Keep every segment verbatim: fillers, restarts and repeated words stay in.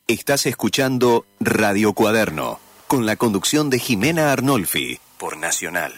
Estás escuchando Radio Cuaderno, con la conducción de Jimena Arnolfi, por Nacional.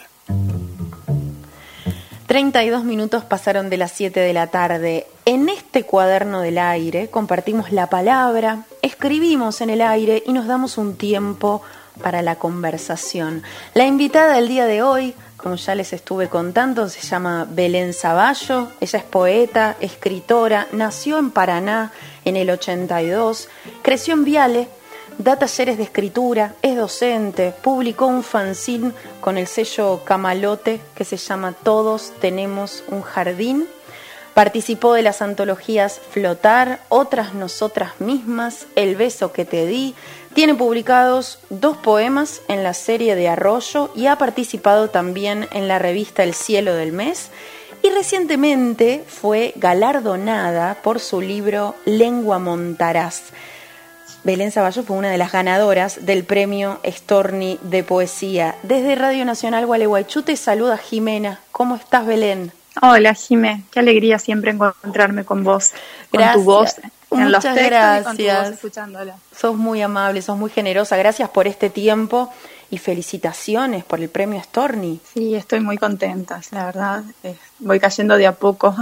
treinta y dos minutos pasaron de las siete de la tarde. En este cuaderno del aire compartimos la palabra, escribimos en el aire y nos damos un tiempo para la conversación. La invitada del día de hoy, como ya les estuve contando, se llama Belén Zavallo. Ella es poeta, escritora, nació en Paraná en el ochenta y dos, creció en Viale, da talleres de escritura, es docente, publicó un fanzine con el sello Camalote que se llama Todos tenemos un jardín, participó de las antologías Flotar, Otras nosotras mismas, El beso que te di, tiene publicados dos poemas en la serie de Arroyo y ha participado también en la revista El cielo del mes y recientemente fue galardonada por su libro Lengua Montaraz. Belén Zavallo fue una de las ganadoras del premio Storni de poesía. Desde Radio Nacional Gualeguaychú te saluda Jimena. ¿Cómo estás, Belén? Hola, Jimé. Qué alegría siempre encontrarme con vos, gracias. Con tu voz en Muchas los textos gracias. Y con tu voz escuchándola. Sos muy amable, sos muy generosa. Gracias por este tiempo y felicitaciones por el premio Storni. Sí, estoy muy contenta, la verdad. Eh, voy cayendo de a poco.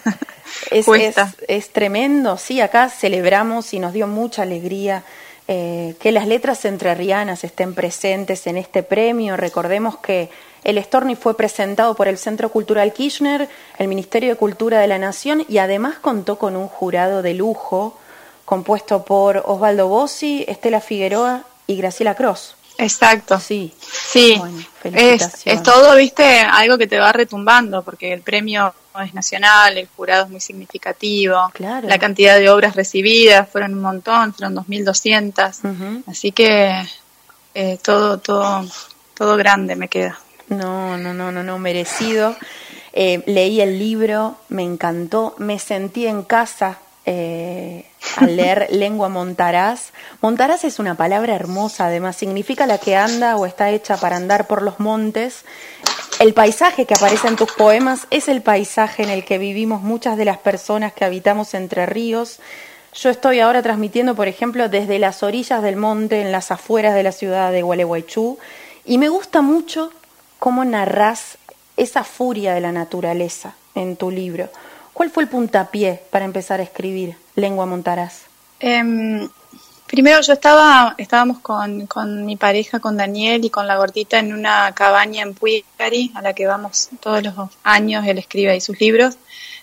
Es, es, es tremendo, sí, acá celebramos y nos dio mucha alegría eh, que las letras entrerrianas estén presentes en este premio. Recordemos que el Storni fue presentado por el Centro Cultural Kirchner, el Ministerio de Cultura de la Nación y además contó con un jurado de lujo compuesto por Osvaldo Bossi, Estela Figueroa y Graciela Cross. Exacto. Sí, sí. Bueno, es, es todo, viste, algo que te va retumbando, porque el premio es nacional, el jurado es muy significativo, claro. La cantidad de obras recibidas fueron un montón, fueron dos mil doscientas, uh-huh. Así que eh, todo, todo, todo grande me queda. No, no, no, no, no, merecido. Eh, leí el libro, me encantó, me sentí en casa eh, al leer Lengua Montaraz. Montaraz es una palabra hermosa, además significa la que anda o está hecha para andar por los montes. El paisaje que aparece en tus poemas es el paisaje en el que vivimos muchas de las personas que habitamos Entre Ríos. Yo estoy ahora transmitiendo, por ejemplo, desde las orillas del monte, en las afueras de la ciudad de Gualeguaychú, y me gusta mucho cómo narrás esa furia de la naturaleza en tu libro. ¿Cuál fue el puntapié para empezar a escribir Lengua Montaraz? Eh, primero yo estaba, estábamos con, con mi pareja, con Daniel y con la gordita en una cabaña en Puigari, a la que vamos todos los años, él escribe ahí sus libros,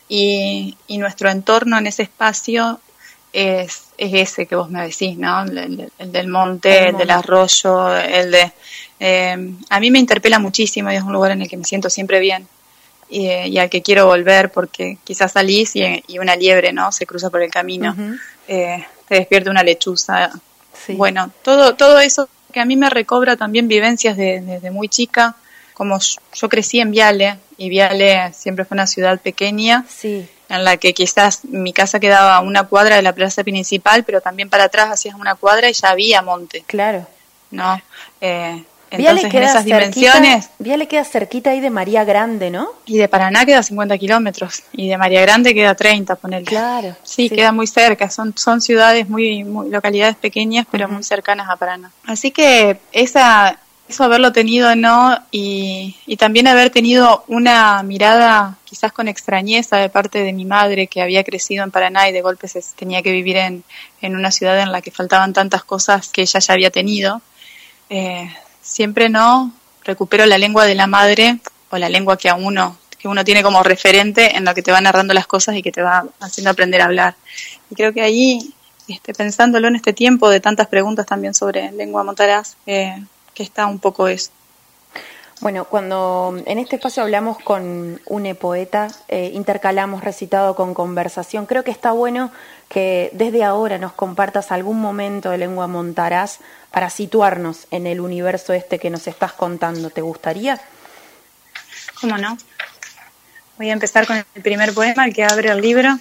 y, y nuestro entorno en ese espacio es, es ese que vos me decís, ¿no? El, el, el del monte, el, el del arroyo, el de... Eh, a mí me interpela muchísimo y es un lugar en el que me siento siempre bien y, y al que quiero volver porque quizás salís y, y una liebre, ¿no? Se cruza por el camino, uh-huh. eh, te despierta una lechuza. Sí. Bueno, todo todo eso que a mí me recobra también vivencias de, de, de muy chica, como yo, yo crecí en Viale y Viale siempre fue una ciudad pequeña. Sí. En la que quizás mi casa quedaba a una cuadra de la plaza principal, pero también para atrás hacías una cuadra y ya había monte. Claro. ¿No? Eh, Entonces, en esas cerquita, dimensiones... Viale queda cerquita ahí de María Grande, ¿no? Y de Paraná queda cincuenta kilómetros, y de María Grande queda treinta, ponele. Claro. Sí, sí, queda muy cerca, son son ciudades muy, muy localidades pequeñas, pero uh-huh. muy cercanas a Paraná. Así que esa eso haberlo tenido, ¿no? Y, y también haber tenido una mirada quizás con extrañeza de parte de mi madre, que había crecido en Paraná y de golpe se tenía que vivir en, en una ciudad en la que faltaban tantas cosas que ella ya había tenido. Eh, siempre no recupero la lengua de la madre o la lengua que a uno que uno tiene como referente en lo que te va narrando las cosas y que te va haciendo aprender a hablar. Y creo que ahí, este, pensándolo en este tiempo de tantas preguntas también sobre Lengua Montaraz, eh, que está un poco eso. Bueno, cuando en este espacio hablamos con un poeta, eh, intercalamos recitado con conversación. Creo que está bueno que desde ahora nos compartas algún momento de Lengua Montaraz para situarnos en el universo este que nos estás contando. ¿Te gustaría? ¿Cómo no? Voy a empezar con el primer poema, el que abre el libro,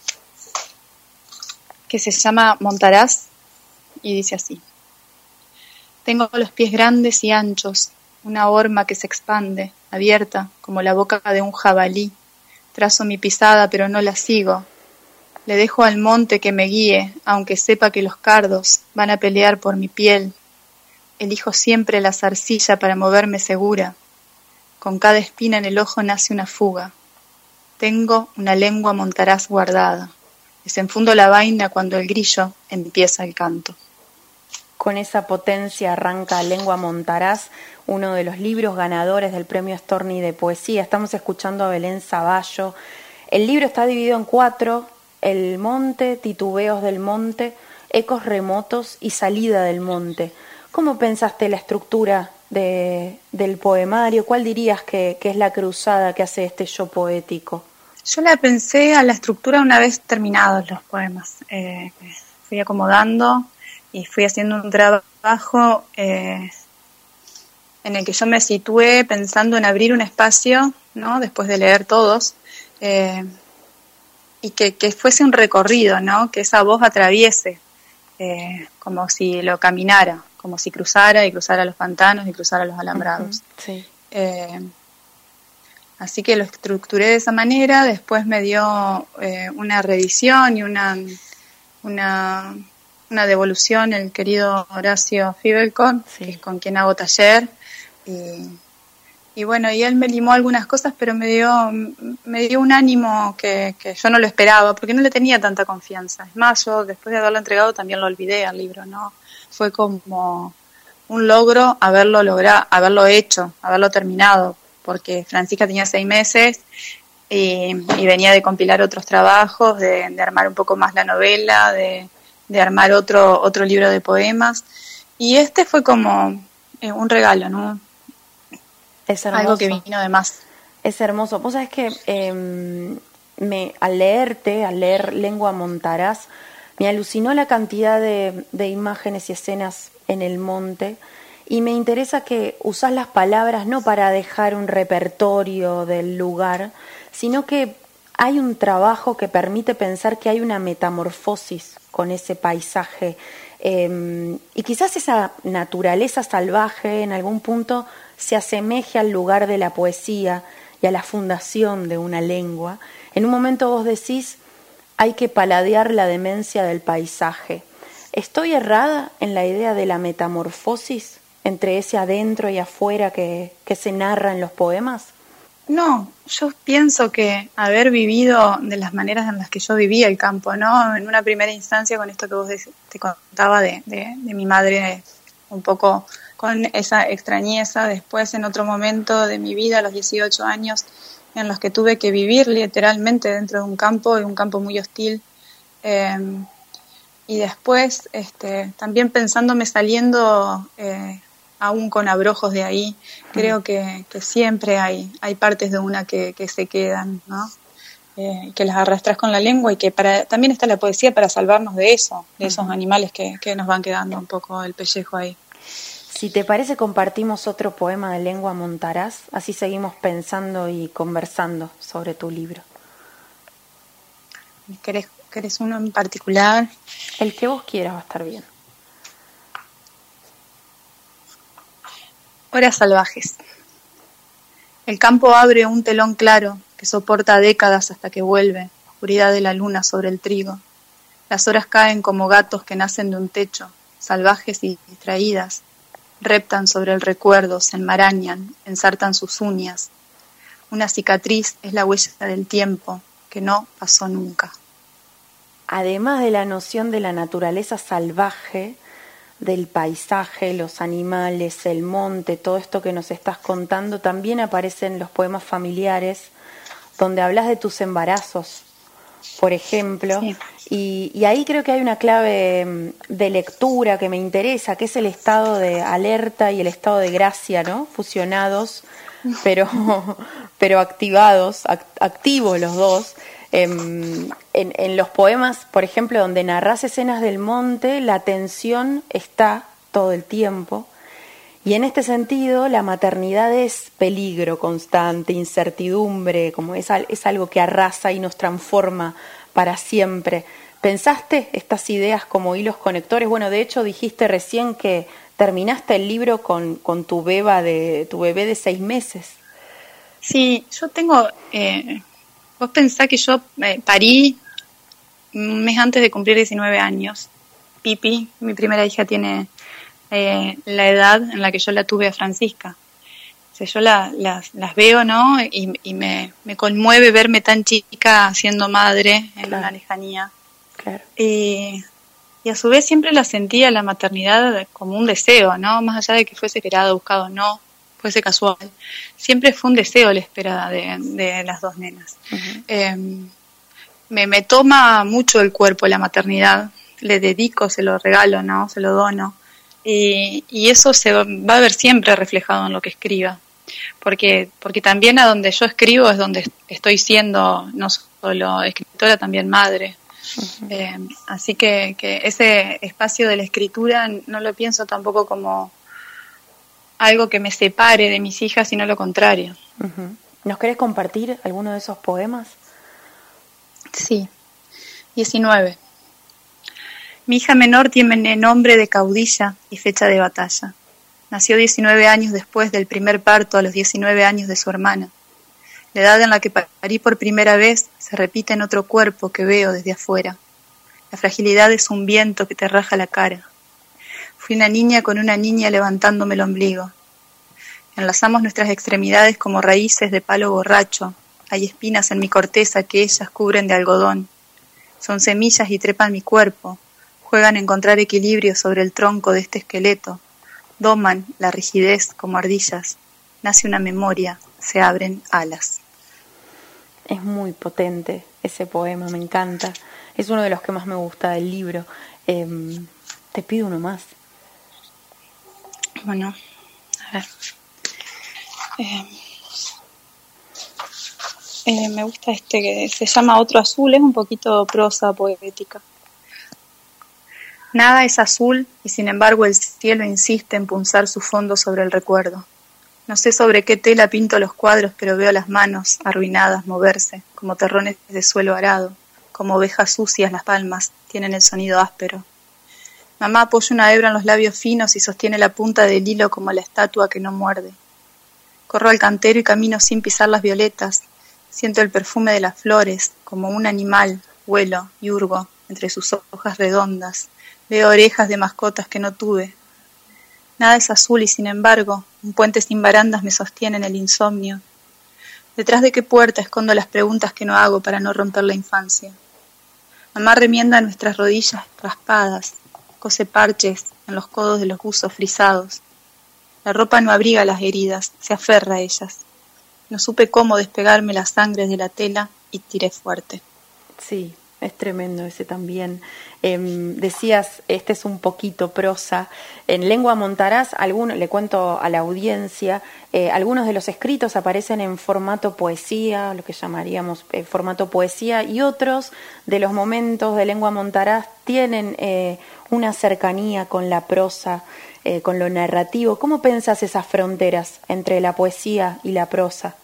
que se llama Montaraz, y dice así. Tengo los pies grandes y anchos, una horma que se expande, abierta como la boca de un jabalí. Trazo mi pisada, pero no la sigo. Le dejo al monte que me guíe, aunque sepa que los cardos van a pelear por mi piel. Elijo siempre la zarcilla para moverme segura. Con cada espina en el ojo nace una fuga. Tengo una lengua montaraz guardada. Desenfundo la vaina cuando el grillo empieza el canto. Con esa potencia arranca Lengua Montaraz, uno de los libros ganadores del Premio Storni de Poesía. Estamos escuchando a Belén Saballo. El libro está dividido en cuatro: El monte, Titubeos del monte, Ecos remotos y Salida del monte. ¿Cómo pensaste la estructura de, del poemario? ¿Cuál dirías que, que es la cruzada que hace este yo poético? Yo la pensé a la estructura una vez terminados los poemas. Eh, fui acomodando y fui haciendo un trabajo eh, en el que yo me situé pensando en abrir un espacio, ¿no? Después de leer todos, eh, y que, que fuese un recorrido, ¿no? Que esa voz atraviese, eh, como si lo caminara, como si cruzara y cruzara los pantanos y cruzara los alambrados. Uh-huh, sí. Eh, así que lo estructuré de esa manera. Después me dio eh, una reedición y una, una, una devolución el querido Horacio Fibelkorn, sí, que es con quien hago taller. Y, y bueno, y él me limó algunas cosas, pero me dio, me dio un ánimo que, que yo no lo esperaba, porque no le tenía tanta confianza. Es más, yo después de haberlo entregado también lo olvidé al libro, ¿no? Fue como un logro haberlo logrado, haberlo hecho, haberlo terminado, porque Francisca tenía seis meses y, y venía de compilar otros trabajos, de, de armar un poco más la novela, de, de armar otro, otro libro de poemas. Y este fue como eh, un regalo, ¿no? Es hermoso. Algo que vino de más. Es hermoso. Vos sabés que eh, me, al leerte, al leer Lengua Montaraz, me alucinó la cantidad de, de imágenes y escenas en el monte, y me interesa que usás las palabras no para dejar un repertorio del lugar, sino que hay un trabajo que permite pensar que hay una metamorfosis con ese paisaje, eh, y quizás esa naturaleza salvaje en algún punto se asemeje al lugar de la poesía y a la fundación de una lengua. En un momento vos decís: hay que paladear la demencia del paisaje. ¿Estoy errada en la idea de la metamorfosis entre ese adentro y afuera que, que se narra en los poemas? No, yo pienso que haber vivido de las maneras en las que yo vivía el campo, ¿no? En una primera instancia, con esto que vos te contaba de, de, de mi madre, un poco con esa extrañeza. Después, en otro momento de mi vida, a los dieciocho años, en los que tuve que vivir literalmente dentro de un campo, y un campo muy hostil. Eh, y después, este, también pensándome saliendo, eh, aún con abrojos de ahí, creo que, que siempre hay, hay partes de una que, que se quedan, ¿no? Eh, que las arrastras con la lengua, y que para, también está la poesía para salvarnos de eso, de esos animales que, que nos van quedando un poco el pellejo ahí. Si te parece, compartimos otro poema de Lengua Montaraz, así seguimos pensando y conversando sobre tu libro. ¿Querés, querés uno en particular? El que vos quieras va a estar bien. Horas salvajes. El campo abre un telón claro que soporta décadas hasta que vuelve, oscuridad de la luna sobre el trigo. Las horas caen como gatos que nacen de un techo, salvajes y distraídas. Reptan sobre el recuerdo, se enmarañan, ensartan sus uñas. Una cicatriz es la huella del tiempo, que no pasó nunca. Además de la noción de la naturaleza salvaje, del paisaje, los animales, el monte, todo esto que nos estás contando, también aparecen los poemas familiares, donde hablas de tus embarazos, por ejemplo, sí. y, y ahí creo que hay una clave de lectura que me interesa, que es el estado de alerta y el estado de gracia, ¿no? Fusionados, pero, pero activados, act- activos los dos. En, en, en los poemas, por ejemplo, donde narras escenas del monte, la tensión está todo el tiempo, y en este sentido la maternidad es peligro constante, incertidumbre, como es, es algo que arrasa y nos transforma para siempre. ¿Pensaste estas ideas como hilos conectores? Bueno, de hecho dijiste recién que terminaste el libro con, con tu beba de tu bebé de seis meses. Sí, yo tengo... Eh... Vos pensás que yo eh, parí un mes antes de cumplir diecinueve años. Pipi, mi primera hija, tiene eh, la edad en la que yo la tuve a Francisca. O sea, yo la, las, las veo, ¿no? Y, y me, me conmueve verme tan chica siendo madre en Claro. una lejanía. Claro. Y, y a su vez siempre la sentía la maternidad como un deseo, ¿no? Más allá de que fuese esperado, buscado o no, fuese casual. Siempre fue un deseo la espera de, de las dos nenas. Uh-huh. Eh, me, me toma mucho el cuerpo la maternidad. Le dedico, se lo regalo, ¿no? Se lo dono. Y, y eso se va, va a ver siempre reflejado en lo que escriba. Porque, porque también a donde yo escribo es donde estoy siendo no solo escritora, también madre. Uh-huh. Eh, así que, que ese espacio de la escritura no lo pienso tampoco como algo que me separe de mis hijas, sino lo contrario. Uh-huh. ¿Nos querés compartir alguno de esos poemas? Sí. diecinueve. Mi hija menor tiene nombre de caudilla y fecha de batalla. Nació diecinueve años después del primer parto, a los diecinueve años de su hermana. La edad en la que parí por primera vez se repite en otro cuerpo que veo desde afuera. La fragilidad es un viento que te raja la cara. Fui una niña con una niña levantándome el ombligo. Enlazamos nuestras extremidades como raíces de palo borracho. Hay espinas en mi corteza que ellas cubren de algodón. Son semillas y trepan mi cuerpo. Juegan a encontrar equilibrio sobre el tronco de este esqueleto. Doman la rigidez como ardillas. Nace una memoria, se abren alas. Es muy potente ese poema, me encanta. Es uno de los que más me gusta del libro. Eh, te pido uno más. Bueno, a ver. Eh, eh, me gusta este que se llama Otro Azul, es un poquito prosa poética. Nada es azul y sin embargo el cielo insiste en punzar su fondo sobre el recuerdo. No sé sobre qué tela pinto los cuadros, pero veo las manos arruinadas moverse, como terrones de suelo arado, como ovejas sucias las palmas, tienen el sonido áspero. Mamá apoya una hebra en los labios finos y sostiene la punta del hilo como la estatua que no muerde. Corro al cantero y camino sin pisar las violetas, siento el perfume de las flores, como un animal, vuelo y hurgo entre sus hojas redondas. Veo orejas de mascotas que no tuve. Nada es azul y sin embargo, un puente sin barandas me sostiene en el insomnio. ¿Detrás de qué puerta escondo las preguntas que no hago para no romper la infancia? Mamá remienda nuestras rodillas raspadas, cose parches en los codos de los buzos frisados. La ropa no abriga las heridas, se aferra a ellas. No supe cómo despegarme las sangres de la tela y tiré fuerte. Sí. Es tremendo ese también. Eh, decías, este es un poquito prosa. En Lengua Montaraz, alguno, le cuento a la audiencia, eh, algunos de los escritos aparecen en formato poesía, lo que llamaríamos eh, formato poesía, y otros de los momentos de Lengua Montaraz tienen eh, una cercanía con la prosa, eh, con lo narrativo. ¿Cómo pensás esas fronteras entre la poesía y la prosa?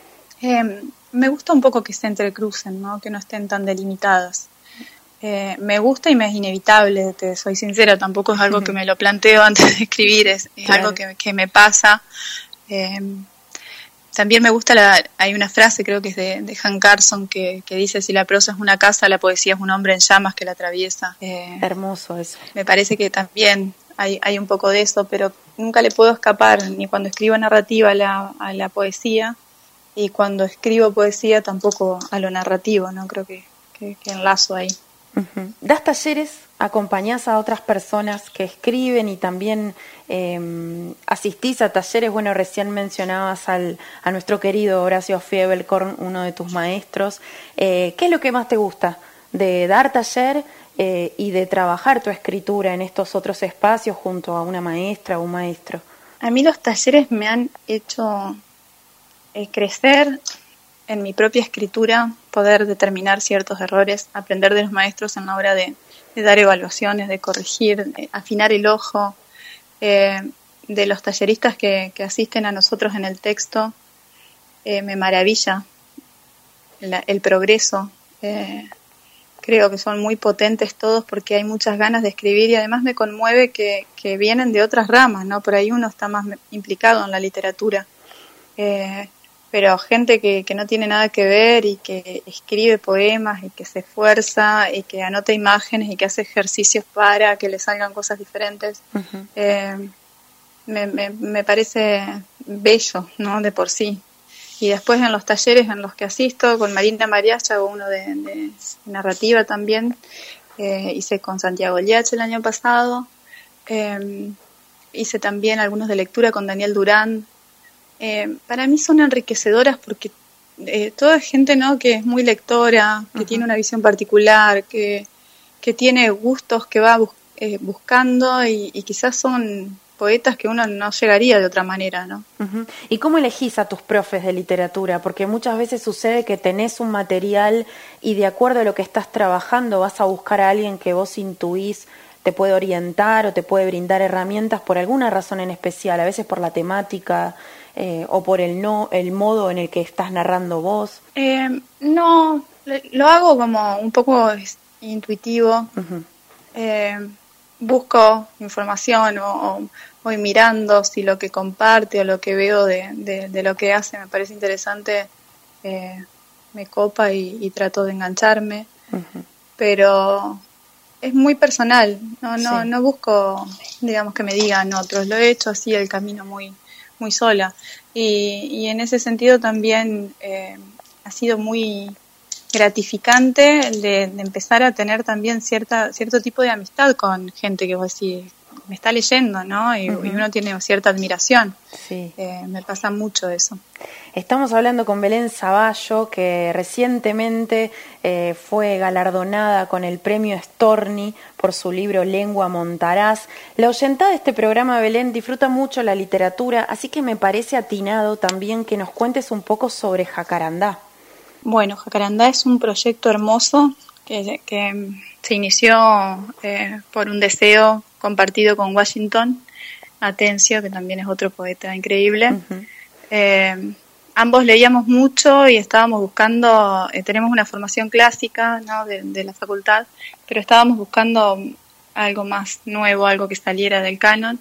Eh, me gusta un poco que se entrecrucen, ¿no? Que no estén tan delimitadas. Eh, me gusta y me es inevitable, te soy sincera, tampoco es algo que me lo planteo antes de escribir, es, es claro. algo que, que me pasa. Eh, también me gusta, la, hay una frase, creo que es de, de Han Carson, que, que dice: si la prosa es una casa, la poesía es un hombre en llamas que la atraviesa. Eh, Hermoso eso. Me parece que también hay, hay un poco de eso, pero nunca le puedo escapar, ni cuando escribo narrativa a la, a la poesía, y cuando escribo poesía tampoco a lo narrativo, ¿no? Creo que, que, que enlazo ahí. Uh-huh. ¿Das talleres? ¿Acompañás a otras personas que escriben y también eh, asistís a talleres? Bueno, recién mencionabas al, a nuestro querido Horacio Fiebelkorn, uno de tus maestros. Eh, ¿Qué es lo que más te gusta de dar taller eh, y de trabajar tu escritura en estos otros espacios junto a una maestra o un maestro? A mí los talleres me han hecho crecer en mi propia escritura, poder determinar ciertos errores, aprender de los maestros en la hora de, de dar evaluaciones, de corregir, de afinar el ojo, eh, de los talleristas que, que asisten a nosotros en el texto. Eh, me maravilla la, el progreso. Eh, creo que son muy potentes todos porque hay muchas ganas de escribir y además me conmueve que, que vienen de otras ramas, ¿no? Por ahí uno está más implicado en la literatura. Eh, pero gente que, que no tiene nada que ver y que escribe poemas y que se esfuerza y que anota imágenes y que hace ejercicios para que le salgan cosas diferentes. Uh-huh. eh, me, me, me parece bello, ¿no? De por sí. Y después en los talleres en los que asisto, con Marina Mariacha hago uno de, de narrativa también, eh, hice con Santiago Liach el año pasado, eh, hice también algunos de lectura con Daniel Durán. Eh, para mí son enriquecedoras porque eh, toda gente, ¿no?, que es muy lectora, que uh-huh. tiene una visión particular, que, que tiene gustos que va bus- eh, buscando y, y quizás son poetas que uno no llegaría de otra manera, ¿no? Uh-huh. ¿Y cómo elegís a tus profes de literatura? Porque muchas veces sucede que tenés un material y de acuerdo a lo que estás trabajando vas a buscar a alguien que vos intuís te puede orientar o te puede brindar herramientas por alguna razón en especial, a veces por la temática eh, o por el no el modo en el que estás narrando vos. Eh, no, lo hago como un poco intuitivo. Uh-huh. Eh, busco información o, o voy mirando si lo que comparte o lo que veo de, de, de lo que hace me parece interesante, eh, me copa y, y trato de engancharme. Uh-huh. Pero es muy personal, no no sí. no busco, digamos, que me digan otros, lo he hecho así el camino muy muy sola y, y en ese sentido también eh, ha sido muy gratificante de, de empezar a tener también cierta cierto tipo de amistad con gente que vos decís, me está leyendo, ¿no? Y, uh-huh. y uno tiene cierta admiración. Sí. Eh, me pasa mucho eso. Estamos hablando con Belén Zavallo, que recientemente eh, fue galardonada con el premio Storni por su libro Lengua Montaraz. La oyentada de este programa, Belén, disfruta mucho la literatura, así que me parece atinado también que nos cuentes un poco sobre Jacarandá. Bueno, Jacarandá es un proyecto hermoso que, que se inició eh, por un deseo compartido con Washington Atencio, que también es otro poeta increíble. Uh-huh. Eh, ambos leíamos mucho y estábamos buscando, eh, tenemos una formación clásica, ¿no?, de, de la facultad, pero estábamos buscando algo más nuevo, algo que saliera del canon.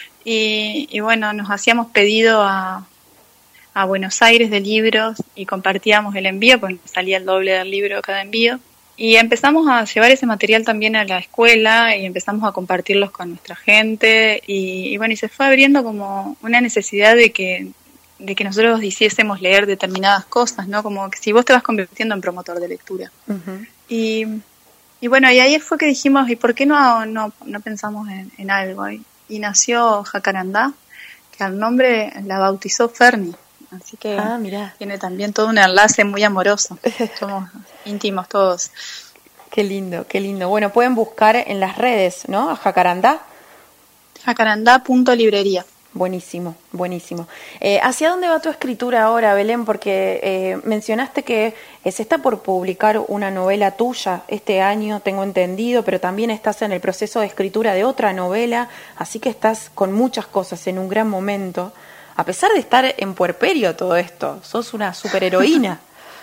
Y, y bueno, nos hacíamos pedido a a Buenos Aires de libros y compartíamos el envío, porque salía el doble del libro cada envío. Y empezamos a llevar ese material también a la escuela y empezamos a compartirlos con nuestra gente. Y, y bueno, y se fue abriendo como una necesidad de que, de que nosotros hiciésemos leer determinadas cosas, ¿no? Como que si vos te vas convirtiendo en promotor de lectura. Uh-huh. Y, y bueno, y ahí fue que dijimos, ¿y por qué no, no, no pensamos en, en algo? Y, y nació Jacarandá, que al nombre la bautizó Ferni. Así que ah, tiene también todo un enlace muy amoroso. Somos íntimos todos. Qué lindo, qué lindo. Bueno, pueden buscar en las redes, ¿no? A Jacarandá. Jacarandá punto librería. Buenísimo, buenísimo. Eh, ¿Hacia dónde va tu escritura ahora, Belén? Porque eh, mencionaste que eh, se está por publicar una novela tuya este año, tengo entendido, pero también estás en el proceso de escritura de otra novela, así que estás con muchas cosas en un gran momento. A pesar de estar en puerperio todo esto, sos una superheroína.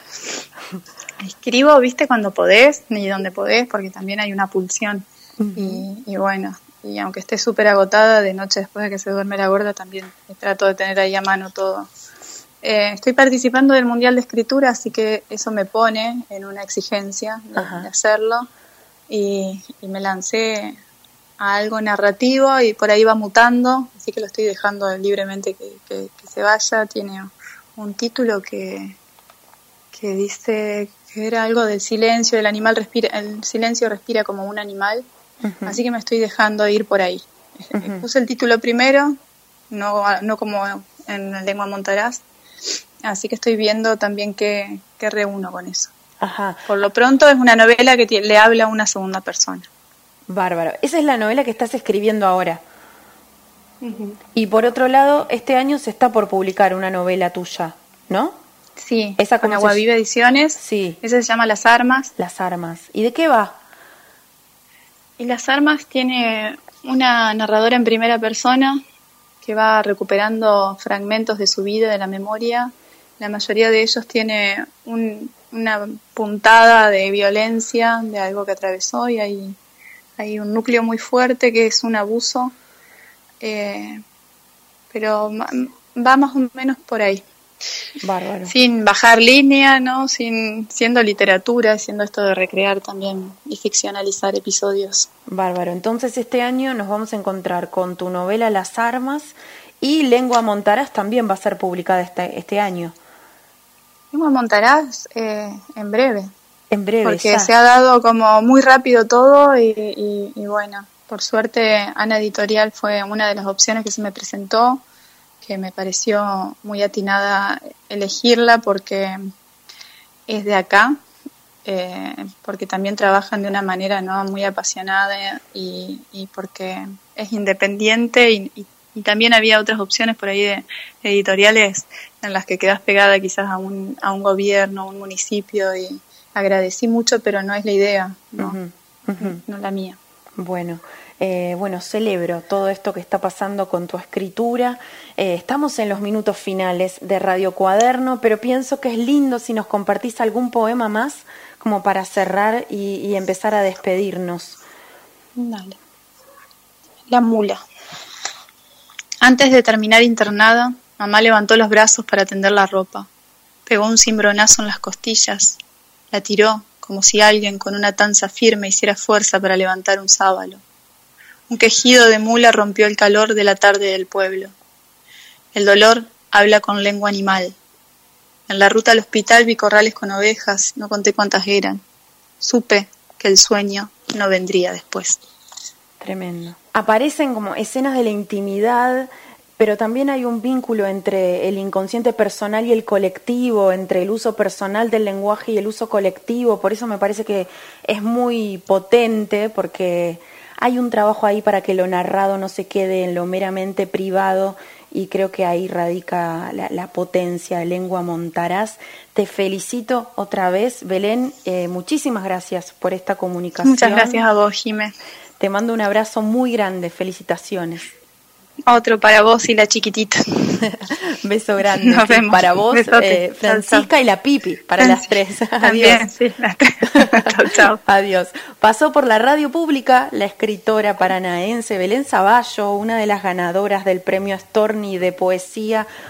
Escribo, viste, cuando podés y donde podés, porque también hay una pulsión. Uh-huh. Y, y bueno, y aunque esté súper agotada, de noche después de que se duerme la gorda, también trato de tener ahí a mano todo. Eh, estoy participando del Mundial de Escritura, así que eso me pone en una exigencia de, uh-huh. de hacerlo. Y, y me lancé a algo narrativo y por ahí va mutando, así que lo estoy dejando libremente que, que, que se vaya. Tiene un título que, que dice que era algo del silencio, el animal respira, el silencio respira como un animal, uh-huh. así que me estoy dejando ir por ahí. Uh-huh. Puse el título primero, no, no como en Lengua Montaraz, así que estoy viendo también qué, qué reúno con eso. Ajá. Por lo pronto es una novela que t- le habla a una segunda persona. Bárbaro. Esa es la novela que estás escribiendo ahora. Uh-huh. Y por otro lado, este año se está por publicar una novela tuya, ¿no? Sí, esa con Aguaviva Ediciones. Sí. Esa se llama Las Armas. Las Armas. ¿Y de qué va? Y Las Armas tiene una narradora en primera persona que va recuperando fragmentos de su vida, de la memoria. La mayoría de ellos tiene un, una puntada de violencia, de algo que atravesó, y hay... Hay un núcleo muy fuerte que es un abuso, eh, pero va más o menos por ahí. Bárbaro. Sin bajar línea, ¿no? Sin, siendo literatura, siendo esto de recrear también y ficcionalizar episodios. Bárbaro. Entonces este año nos vamos a encontrar con tu novela Las Armas y Lengua Montaraz también va a ser publicada este, este año. Lengua Montaraz eh, en breve. En breve, porque ya. se ha dado como muy rápido todo y, y, y bueno, por suerte Ana Editorial fue una de las opciones que se me presentó, que me pareció muy atinada elegirla porque es de acá, eh, porque también trabajan de una manera no muy apasionada y, y porque es independiente y, y, y también había otras opciones por ahí de, de editoriales en las que quedas pegada quizás a un, a un gobierno, a un municipio y agradecí mucho, pero no es la idea, no, Uh-huh, uh-huh. no la mía. Bueno, eh, bueno, celebro todo esto que está pasando con tu escritura. Eh, estamos en los minutos finales de Radio Cuaderno, pero pienso que es lindo si nos compartís algún poema más como para cerrar y, y empezar a despedirnos. Dale. La mula. Antes de terminar internada, mamá levantó los brazos para tender la ropa. Pegó un cimbronazo en las costillas. La tiró como si alguien con una tanza firme hiciera fuerza para levantar un sábalo. Un quejido de mula rompió el calor de la tarde del pueblo. El dolor habla con lengua animal. En la ruta al hospital vi corrales con ovejas, no conté cuántas eran. Supe que el sueño no vendría después. Tremendo. Aparecen como escenas de la intimidad, pero también hay un vínculo entre el inconsciente personal y el colectivo, entre el uso personal del lenguaje y el uso colectivo. Por eso me parece que es muy potente, porque hay un trabajo ahí para que lo narrado no se quede en lo meramente privado, y creo que ahí radica la, la potencia de Lengua Montaraz. Te felicito otra vez, Belén. Eh, muchísimas gracias por esta comunicación. Muchas gracias a vos, Jimé. Te mando un abrazo muy grande. Felicitaciones. Otro para vos y la chiquitita. Beso grande. Nos vemos. Para vos, eh, Francisca, chau, chau. Y la Pipi, para Francis. Las tres. También, adiós. Sí, las tres. Chau, chau. Adiós. Pasó por la radio pública la escritora paranaense Belén Zavallo, una de las ganadoras del premio Storni de poesía